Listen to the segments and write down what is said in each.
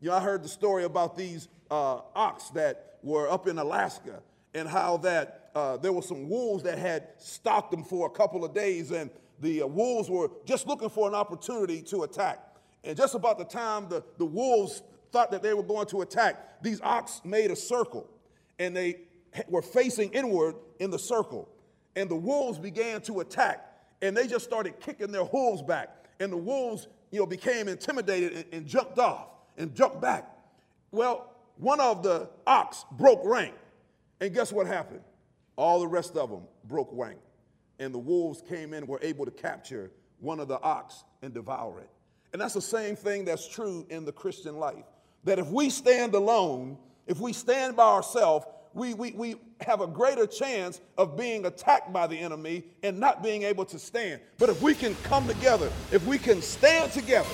I heard the story about these ox that were up in Alaska and how that there were some wolves that had stalked them for a couple of days, and the wolves were just looking for an opportunity to attack. And just about the time the wolves thought that they were going to attack, these ox made a circle, and they were facing inward in the circle. And the wolves began to attack, and they just started kicking their hooves back. And the wolves, became intimidated and jumped off and jumped back. Well, one of the ox broke rank, and guess what happened? All the rest of them broke rank, and the wolves came in and were able to capture one of the ox and devour it. And that's the same thing that's true in the Christian life, that if we stand alone, if we stand by ourselves, we have a greater chance of being attacked by the enemy and not being able to stand. But if we can come together, if we can stand together.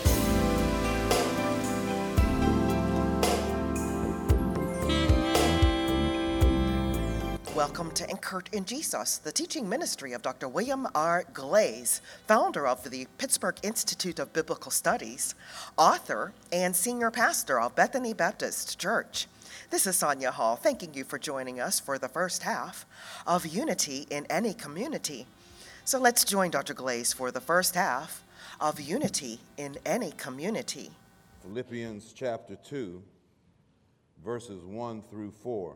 Welcome to Anchored in Jesus, the teaching ministry of Dr. William R. Glaze, founder of the Pittsburgh Institute of Biblical Studies, author, and senior pastor of Bethany Baptist Church. This is Sonia Hall, thanking you for joining us for the first half of Unity in Any Community. So let's join Dr. Glaze for the first half of Unity in Any Community. Philippians chapter 2, verses 1 through 4.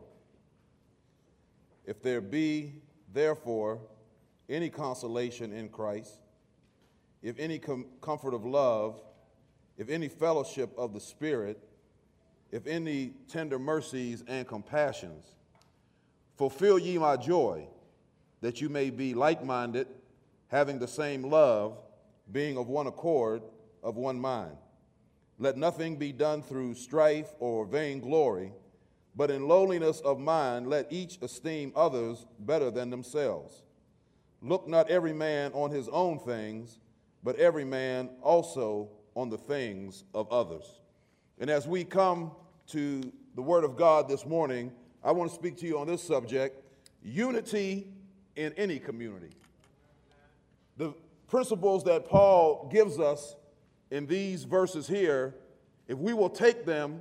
If there be, therefore, any consolation in Christ, if any comfort of love, if any fellowship of the Spirit, if any tender mercies and compassions, fulfill ye my joy, that you may be like-minded, having the same love, being of one accord, of one mind. Let nothing be done through strife or vainglory, but in lowliness of mind let each esteem others better than themselves. Look not every man on his own things, but every man also on the things of others. And as we come to the Word of God this morning, I want to speak to you on this subject, unity in any community. The principles that Paul gives us in these verses here, if we will take them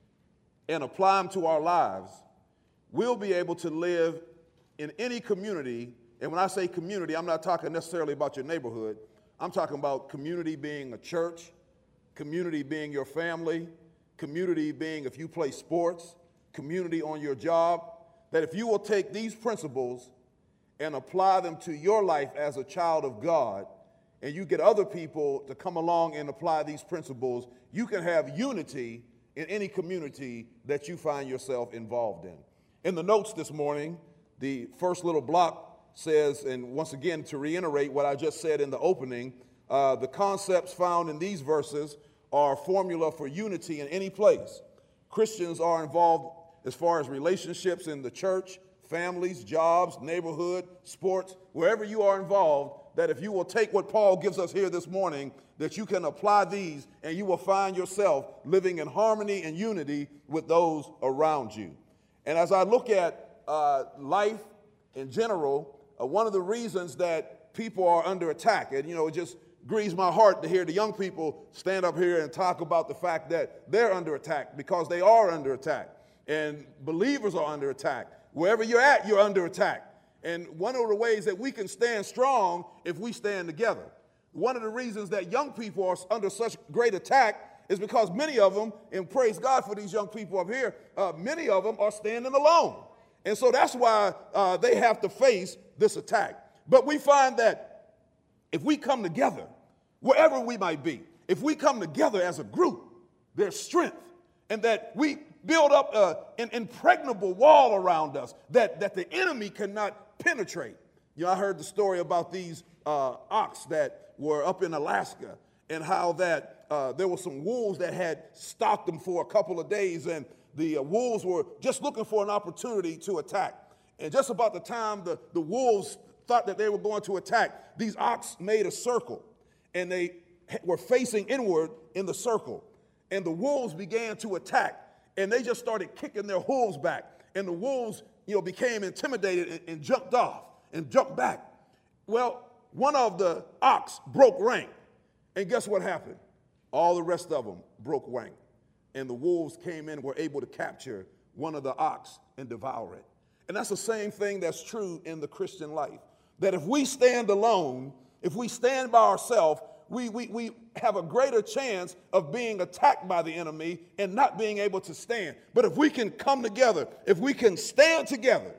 and apply them to our lives, we'll be able to live in any community. And when I say community, I'm not talking necessarily about your neighborhood. I'm talking about community being a church, community being your family, community being if you play sports, community on your job, that if you will take these principles and apply them to your life as a child of God, and you get other people to come along and apply these principles, you can have unity in any community that you find yourself involved in. In the notes this morning, the first little block says, and once again to reiterate what I just said in the opening, the concepts found in these verses are a formula for unity in any place. Christians are involved as far as relationships in the church, families, jobs, neighborhood, sports, wherever you are involved, that if you will take what Paul gives us here this morning, that you can apply these and you will find yourself living in harmony and unity with those around you. And as I look at life in general, one of the reasons that people are under attack, and it just grieves my heart to hear the young people stand up here and talk about the fact that they're under attack, because they are under attack. And believers are under attack. Wherever you're at, you're under attack. And one of the ways that we can stand strong if we stand together. One of the reasons that young people are under such great attack is because many of them, and praise God for these young people up here, many of them are standing alone. And so that's why they have to face this attack. But we find that if we come together, wherever we might be, if we come together as a group, there's strength, and that we build up an impregnable wall around us that the enemy cannot penetrate. I heard the story about these ox that were up in Alaska, and how that there were some wolves that had stalked them for a couple of days, and the wolves were just looking for an opportunity to attack. And just about the time the wolves thought that they were going to attack, these ox made a circle, and they were facing inward in the circle. And the wolves began to attack, and they just started kicking their hooves back. And the wolves, became intimidated and jumped off and jumped back. Well, one of the ox broke rank, and guess what happened? All the rest of them broke rank. and the wolves came in and were able to capture one of the ox and devour it. And that's the same thing that's true in the Christian life. That if we stand alone, if we stand by ourselves, we have a greater chance of being attacked by the enemy and not being able to stand. But if we can come together, if we can stand together,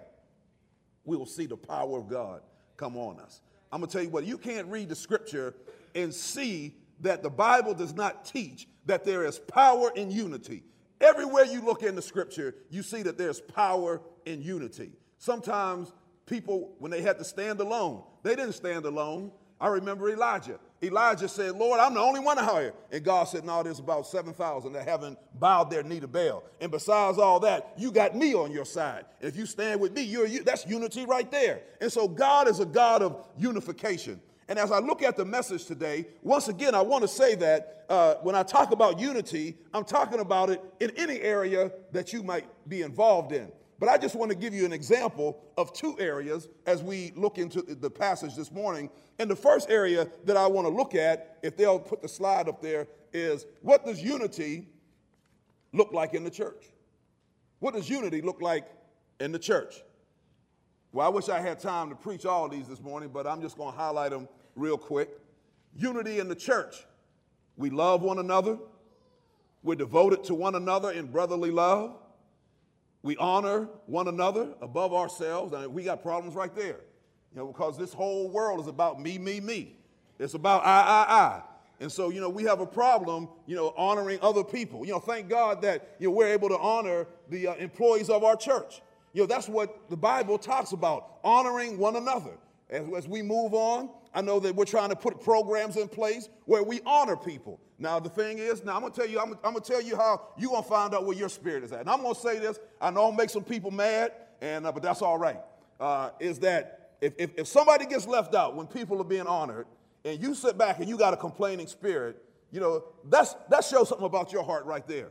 we will see the power of God come on us. I'm going to tell you what, you can't read the scripture and see that the Bible does not teach that there is power in unity. Everywhere you look in the scripture, you see that there's power in unity. Sometimes people, when they had to stand alone, they didn't stand alone. I remember Elijah. Elijah said, Lord, I'm the only one out here. And God said, no, there's about 7,000 that haven't bowed their knee to Baal. And besides all that, you got me on your side. If you stand with me, that's unity right there. And so God is a God of unification. And as I look at the message today, once again, I want to say that when I talk about unity, I'm talking about it in any area that you might be involved in. But I just want to give you an example of two areas as we look into the passage this morning. And the first area that I want to look at, if they'll put the slide up there, is what does unity look like in the church? What does unity look like in the church? Well, I wish I had time to preach all these this morning, but I'm just going to highlight them real quick. Unity in the church. We love one another. We're devoted to one another in brotherly love. We honor one another above ourselves. And we got problems right there, because this whole world is about me, me, me. It's about I. And so, we have a problem, honoring other people. Thank God that, we're able to honor the employees of our church. That's what the Bible talks about, honoring one another. As we move on, I know that we're trying to put programs in place where we honor people. Now, the thing is, I'm going to tell you how you're going to find out where your spirit is at. And I'm going to say this, I know I'll make some people mad, but that's all right, is that if somebody gets left out when people are being honored, and you sit back and you got a complaining spirit, that shows something about your heart right there.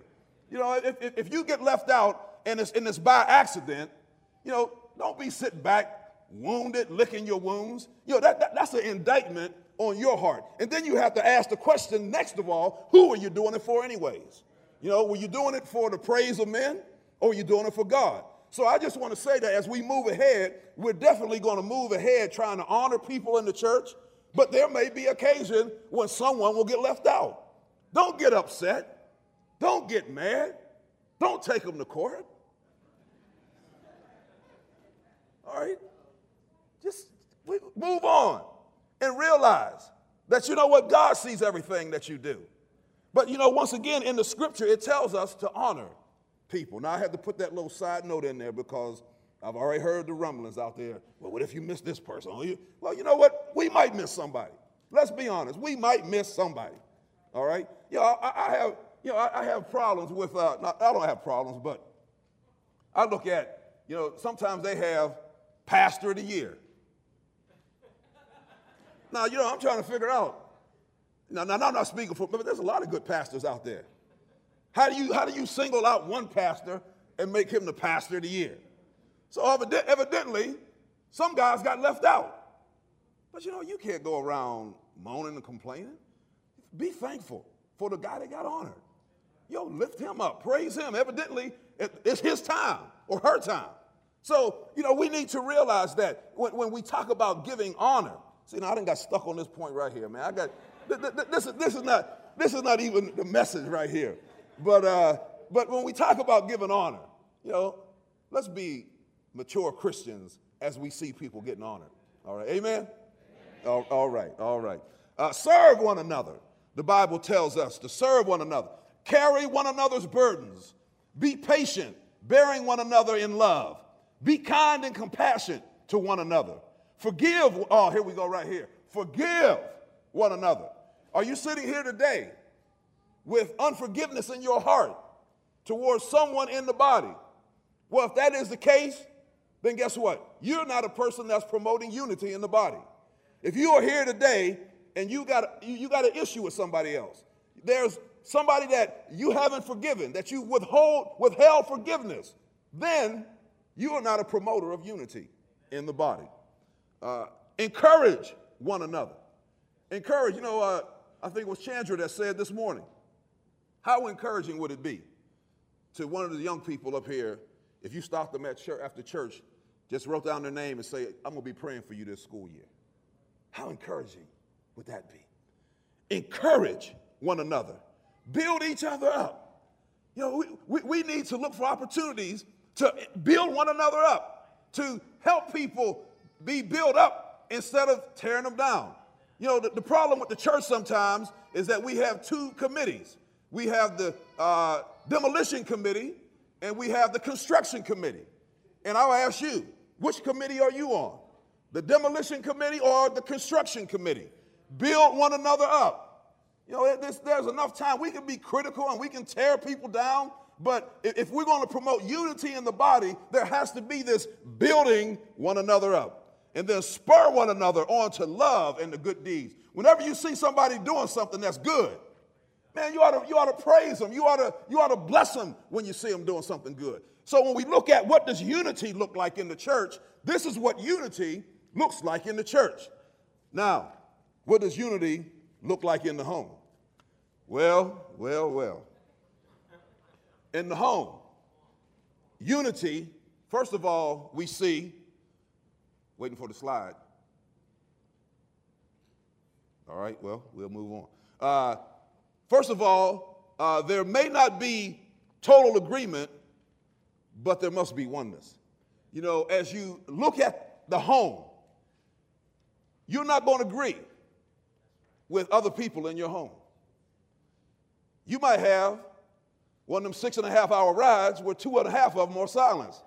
If you get left out and it's by accident, don't be sitting back, wounded, licking your wounds. That's an indictment on your heart. And then you have to ask the question, next of all, who are you doing it for anyways? Were you doing it for the praise of men, or were you doing it for God? So I just want to say that as we move ahead, we're definitely going to move ahead trying to honor people in the church, but there may be occasion when someone will get left out. Don't get upset. Don't get mad. Don't take them to court. All right? Just move on and realize that, God sees everything that you do. But, once again, in the scripture, it tells us to honor people. Now, I had to put that little side note in there because I've already heard the rumblings out there. Well, what if you miss this person? Well, you know what? We might miss somebody. Let's be honest. We might miss somebody. All right? I have problems with, I don't have problems, but I look at, sometimes they have pastor of the year. Now, I'm trying to figure out. Now, I'm not speaking for, but there's a lot of good pastors out there. How do you single out one pastor and make him the pastor of the year? So evidently, some guys got left out. But, you can't go around moaning and complaining. Be thankful for the guy that got honored. Lift him up. Praise him. Evidently, it's his time or her time. So, we need to realize that when we talk about giving honor, see, now I done got stuck on this point right here, man. This is not even the message right here. But when we talk about giving honor, let's be mature Christians as we see people getting honored. All right, amen? All right. Serve one another. The Bible tells us to serve one another. Carry one another's burdens. Be patient, bearing one another in love. Be kind and compassionate to one another. Forgive, here we go right here. Forgive one another. Are you sitting here today with unforgiveness in your heart towards someone in the body? Well, if that is the case, then guess what? You're not a person that's promoting unity in the body. If you are here today and you got an issue with somebody else, there's somebody that you haven't forgiven, that you withheld forgiveness, then you are not a promoter of unity in the body. Encourage one another. Encourage, I think it was Chandra that said this morning, how encouraging would it be to one of the young people up here, if you stopped them at church, after church, just wrote down their name and say, I'm going to be praying for you this school year. How encouraging would that be? Encourage one another. Build each other up. You know, we need to look for opportunities to build one another up, to help people be built up instead of tearing them down. You know, the problem with the church sometimes is that we have two committees. We have the demolition committee and we have the construction committee. And I'll ask you, which committee are you on? The demolition committee or the construction committee? Build one another up. You know, there's enough time. We can be critical and we can tear people down, but if we're going to promote unity in the body, there has to be this building one another up and then spur one another on to love and the good deeds. Whenever you see somebody doing something that's good, man, you ought to praise them. You ought to bless them when you see them doing something good. So when we look at what does unity look like in the church, this is what unity looks like in the church. Now, what does unity look like in the home? Well. In the home, unity, first of all, we see, waiting for the slide. All right, well, we'll move on. First of all, there may not be total agreement, but there must be oneness. You know, as you look at the home, you're not going to agree with other people in your home. You might have one of them 6.5-hour rides where 2.5 of them are silence.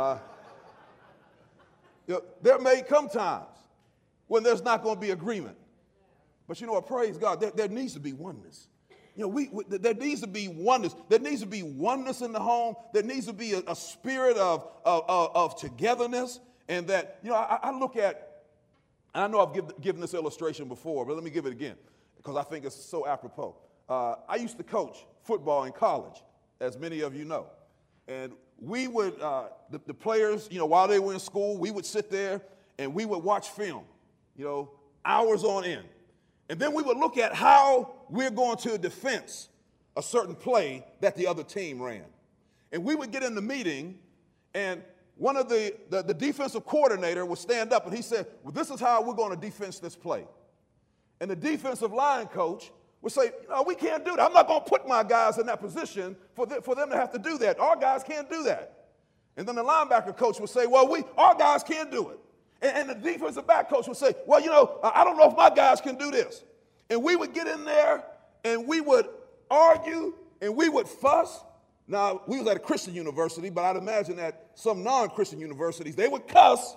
You know, there may come times when there's not going to be agreement. But you know what, praise God, there needs to be oneness. You know, there needs to be oneness. There needs to be oneness in the home. There needs to be a spirit of togetherness. And that, you know, I look at, and I know I've given this illustration before, but let me give it again because I think it's so apropos. I used to coach football in college, as many of you know. And we would, the players, you know, while they were in school, we would sit there and we would watch film, you know, hours on end. And then we would look at how we're going to defense a certain play that the other team ran. And we would get in the meeting, and one of the defensive coordinator would stand up and he said, well, this is how we're going to defense this play. And the defensive line coach would say, no, we can't do that. I'm not going to put my guys in that position for them to have to do that. Our guys can't do that. And then the linebacker coach would say, well, our guys can't do it. And the defensive back coach would say, well, you know, I don't know if my guys can do this. And we would get in there and we would argue and we would fuss. Now, we was at a Christian university, but I'd imagine that some non-Christian universities, they would cuss.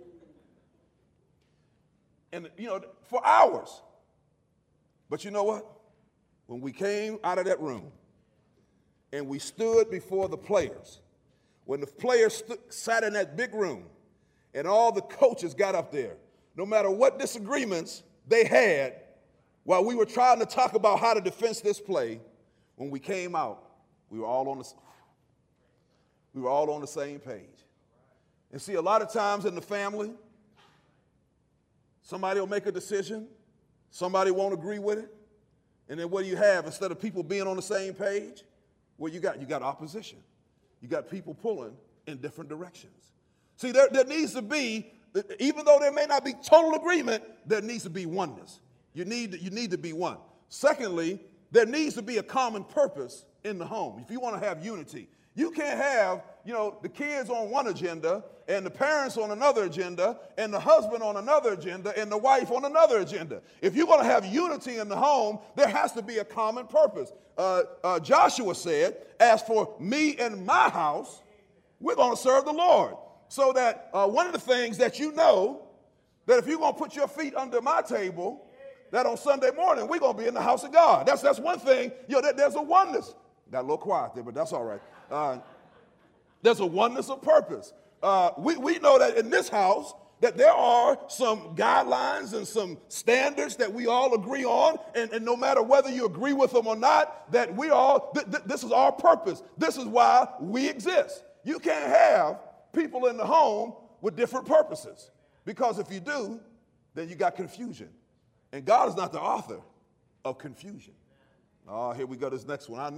And, you know, for hours. But you know what? When we came out of that room and we stood before the players, when the players sat in that big room and all the coaches got up there, no matter what disagreements they had while we were trying to talk about how to defense this play, when we came out, we were all on the same page. And see, a lot of times in the family, somebody will make a decision, somebody won't agree with it, and then what do you have? Instead of people being on the same page, what you got? You got opposition. You got people pulling in different directions. See, there needs to be, even though there may not be total agreement, there needs to be oneness. You need to be one. Secondly, there needs to be a common purpose in the home. If you want to have unity, you can't have, you know, the kids on one agenda and the parents on another agenda and the husband on another agenda and the wife on another agenda. If you're going to have unity in the home, there has to be a common purpose. Joshua said, as for me and my house, we're going to serve the Lord. So that one of the things that you know, that if you're going to put your feet under my table, that on Sunday morning, we're going to be in the house of God. That's one thing. You know, there's a oneness. Got a little quiet there, but that's all right. There's a oneness of purpose. We know that in this house, that there are some guidelines and some standards that we all agree on, and no matter whether you agree with them or not, that we all, this is our purpose. This is why we exist. You can't have people in the home with different purposes, because if you do, then you got confusion. And God is not the author of confusion. Oh, here we go, this next one. I know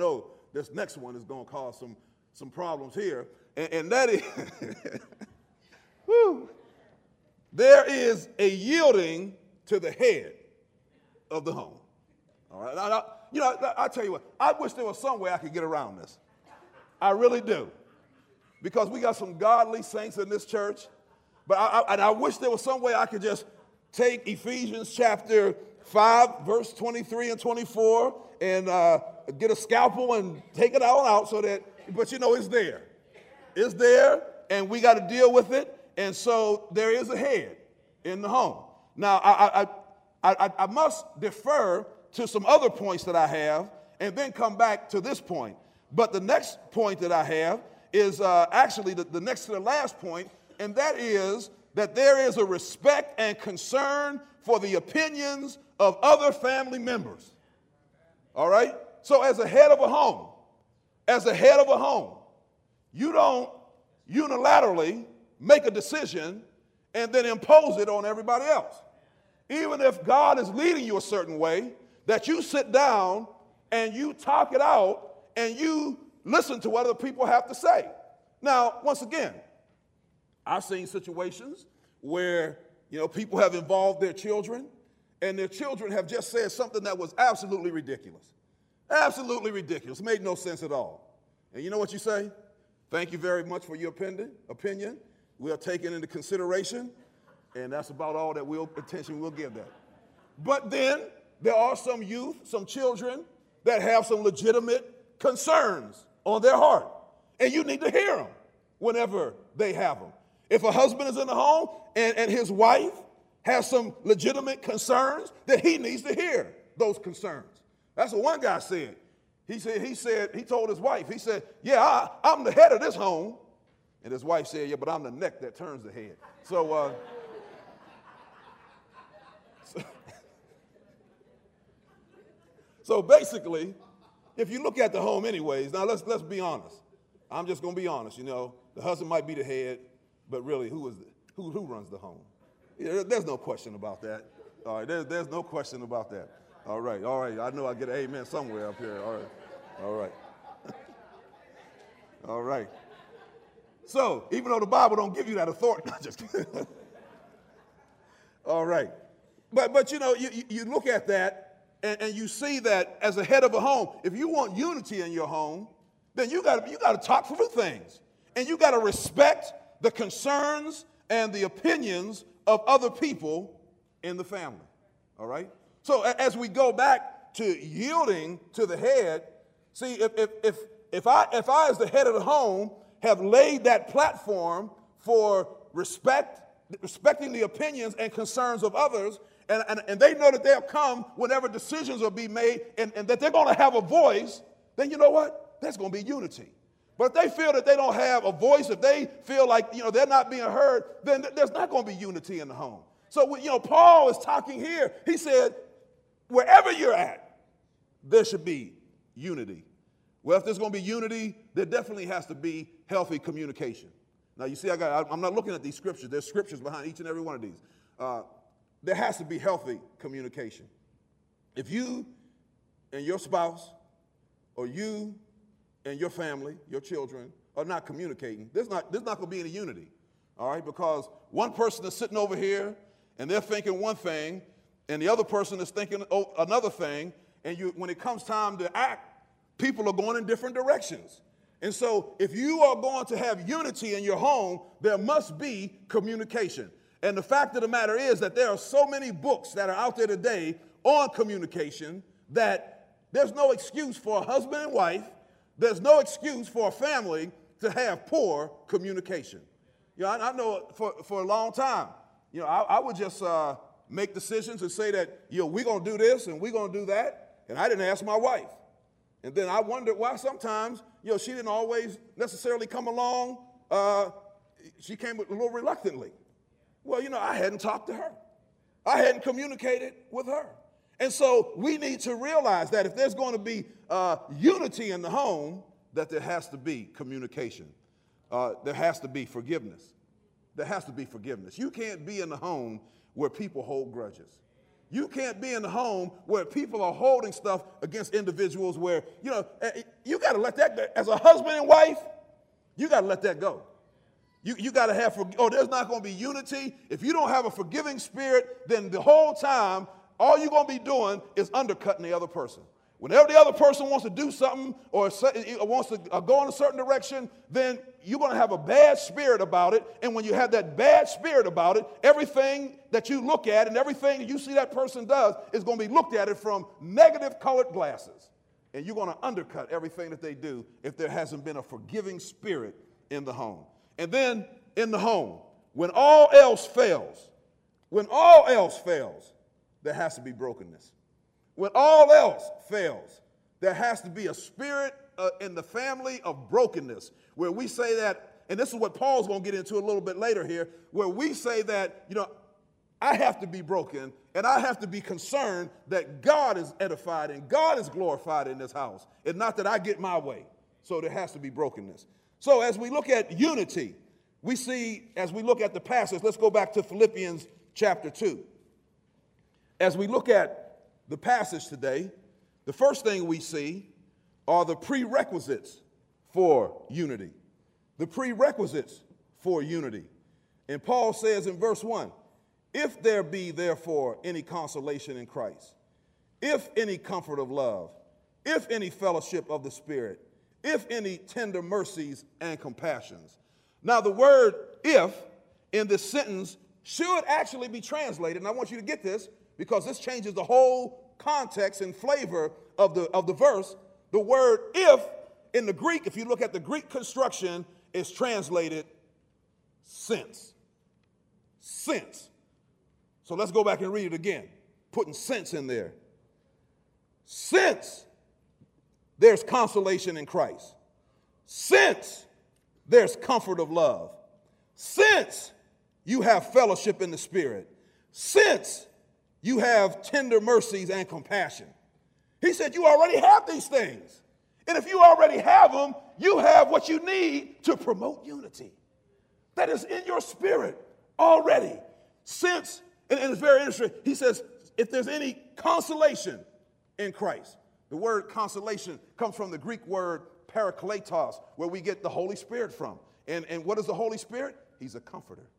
this next one is going to cause some problems here. And that is, whew, there is a yielding to the head of the home. All right. I tell you what, I wish there was some way I could get around this. I really do. Because we got some godly saints in this church. But I wish there was some way I could just take Ephesians chapter 5, verse 23 and 24, and get a scalpel and take it all out so that, but it's there. It's there, and we got to deal with it. And so there is a head in the home. Now, I must defer to some other points that I have and then come back to this point. But the next point that I have is actually the next to the last point, and that is that there is a respect and concern for the opinions of other family members. All right? So as a head of a home, you don't unilaterally make a decision and then impose it on everybody else. Even if God is leading you a certain way, that you sit down and you talk it out and you listen to what other people have to say. Now, once again, I've seen situations where, people have involved their children and their children have just said something that was absolutely ridiculous. Absolutely ridiculous. Made no sense at all. And you know what you say? Thank you very much for your opinion. We'll take it into consideration, and that's about all that attention we'll give that. But then there are some youth, some children that have some legitimate concerns on their heart, and you need to hear them whenever they have them. If a husband is in the home and his wife has some legitimate concerns, then he needs to hear those concerns. That's what one guy said. He told his wife, yeah, I'm the head of this home. And his wife said, yeah, but I'm the neck that turns the head. So basically, if you look at the home anyways, now let's be honest. I'm just going to be honest. The husband might be the head, but really, who runs the home? Yeah, there's no question about that. All right, there's no question about that. All right. I know I get an amen somewhere up here. All right. All right. So, even though the Bible don't give you that authority, just kidding. All right. But you look at that and you see that as a head of a home, if you want unity in your home, then you got to talk through things. And you got to respect the concerns and the opinions of other people in the family. All right? So as we go back to yielding to the head, see, if I as the head of the home have laid that platform for respecting the opinions and concerns of others, and they know that they'll come whenever decisions will be made and that they're going to have a voice, then you know what? There's going to be unity. But if they feel that they don't have a voice, if they feel like they're not being heard, then there's not going to be unity in the home. So Paul is talking here. He said, wherever you're at, there should be unity. Well, if there's going to be unity, there definitely has to be healthy communication. Now, you see, I'm not looking at these scriptures. There's scriptures behind each and every one of these. There has to be healthy communication. If you and your spouse or you and your family, your children, are not communicating, there's not going to be any unity, all right? Because one person is sitting over here, and they're thinking one thing, and the other person is thinking another thing, and when it comes time to act, people are going in different directions. And so if you are going to have unity in your home, there must be communication. And the fact of the matter is that there are so many books that are out there today on communication that there's no excuse for a husband and wife, there's no excuse for a family to have poor communication. I know for a long time, I would just make decisions and say that, we're going to do this and we're going to do that, and I didn't ask my wife. And then I wondered why sometimes, she didn't always necessarily come along. She came a little reluctantly. Well, I hadn't talked to her. I hadn't communicated with her. And so we need to realize that if there's going to be unity in the home, that there has to be communication. There has to be forgiveness. There has to be forgiveness. You can't be in the home where people hold grudges. You can't be in the home where people are holding stuff against individuals where, you got to let that go. As a husband and wife, you got to let that go. You got to have, there's not going to be unity. If you don't have a forgiving spirit, then the whole time, all you're going to be doing is undercutting the other person. Whenever the other person wants to do something or wants to go in a certain direction, then you're going to have a bad spirit about it. And when you have that bad spirit about it, everything that you look at and everything that you see that person does is going to be looked at it from negative colored glasses. And you're going to undercut everything that they do if there hasn't been a forgiving spirit in the home. And then in the home, when all else fails, there has to be brokenness. When all else fails, there has to be a spirit in the family of brokenness where we say that, and this is what Paul's going to get into a little bit later here, where we say that, I have to be broken and I have to be concerned that God is edified and God is glorified in this house and not that I get my way. So there has to be brokenness. So as we look at unity, we see, as we look at the passage, let's go back to Philippians chapter 2. As we look at the passage today, the first thing we see are the prerequisites for unity. The prerequisites for unity. And Paul says in verse 1, if there be therefore any consolation in Christ, if any comfort of love, if any fellowship of the Spirit, if any tender mercies and compassions. Now the word if in this sentence should actually be translated, and I want you to get this because this changes the whole context and flavor of the verse. The word if in the Greek, if you look at the Greek construction, is translated since. Since. So let's go back and read it again, putting sense in there. Since there's consolation in Christ. Since there's comfort of love. Since you have fellowship in the Spirit. Since you have tender mercies and compassion. He said you already have these things. And if you already have them, you have what you need to promote unity. That is in your spirit already. Since, and it's very interesting, he says, if there's any consolation in Christ. The word consolation comes from the Greek word parakletos, where we get the Holy Spirit from. And what is the Holy Spirit? He's a comforter.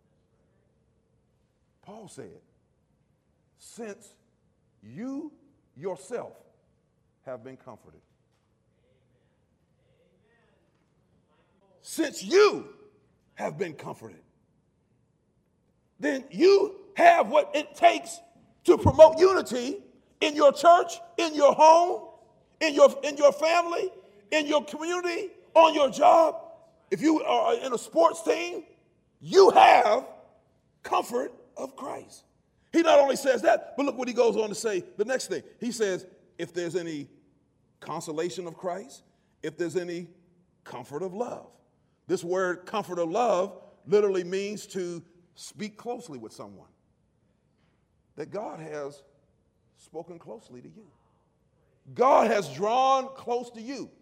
Paul said, since you yourself have been comforted. Since you have been comforted, then you have what it takes to promote unity in your church, in your home, in your family, in your community, on your job. If you are in a sports team, you have comfort of Christ. He not only says that, but look what he goes on to say the next thing. He says, if there's any consolation of Christ, if there's any comfort of love. This word comfort of love literally means to speak closely with someone. That God has spoken closely to you. God has drawn close to you.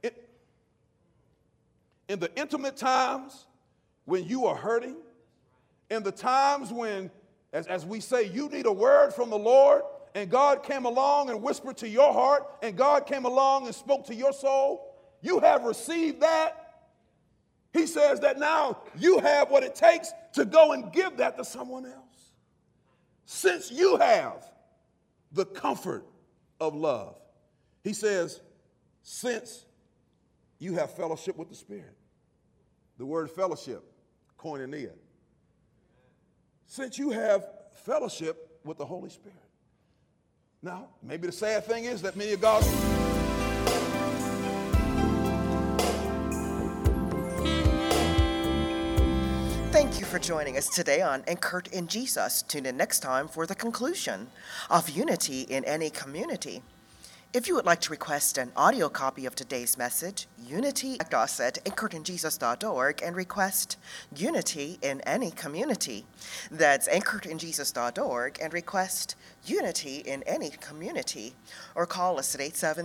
In the intimate times when you are hurting, in the times when, as we say, you need a word from the Lord, and God came along and whispered to your heart, and God came along and spoke to your soul, you have received that. He says that now you have what it takes to go and give that to someone else. Since you have the comfort of love. He says, since you have fellowship with the Spirit. The word fellowship, koinonia. Since you have fellowship with the Holy Spirit. Now, maybe the sad thing is that many of God's... Thank you for joining us today on Anchored in Jesus. Tune in next time for the conclusion of unity in any community. If you would like to request an audio copy of today's message, unity at us at anchoredinjesus.org and request unity in any community. That's anchoredinjesus.org and request unity in any community. Or call us at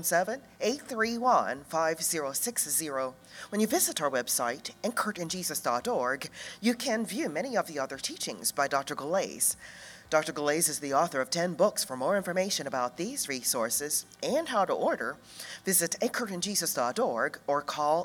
877-831-5060. When you visit our website, anchoredinjesus.org, you can view many of the other teachings by Dr. Galais. Dr. Glaze is the author of 10 books. For more information about these resources and how to order, visit anchoredinjesus.org or call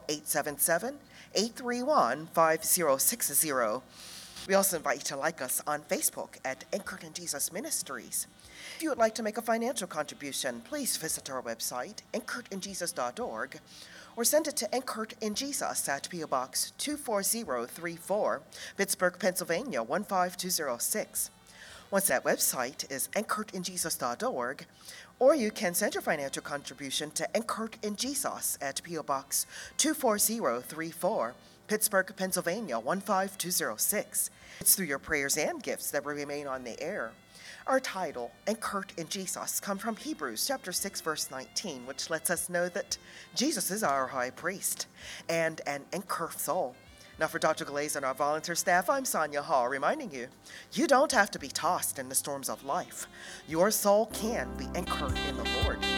877-831-5060. We also invite you to like us on Facebook at Anchored in Jesus Ministries. If you would like to make a financial contribution, please visit our website, anchoredinjesus.org, or send it to Anchored in Jesus at P.O. Box 24034, Pittsburgh, Pennsylvania 15206. Once that website is anchoredinjesus.org, or you can send your financial contribution to Anchored in Jesus at P.O. Box 24034, Pittsburgh, Pennsylvania 15206. It's through your prayers and gifts that we remain on the air. Our title, Anchored in Jesus, comes from Hebrews chapter 6, verse 19, which lets us know that Jesus is our high priest and an anchored soul. Now for Dr. Glaze and our volunteer staff, I'm Sonia Hall, reminding you, you don't have to be tossed in the storms of life. Your soul can be anchored in the Lord.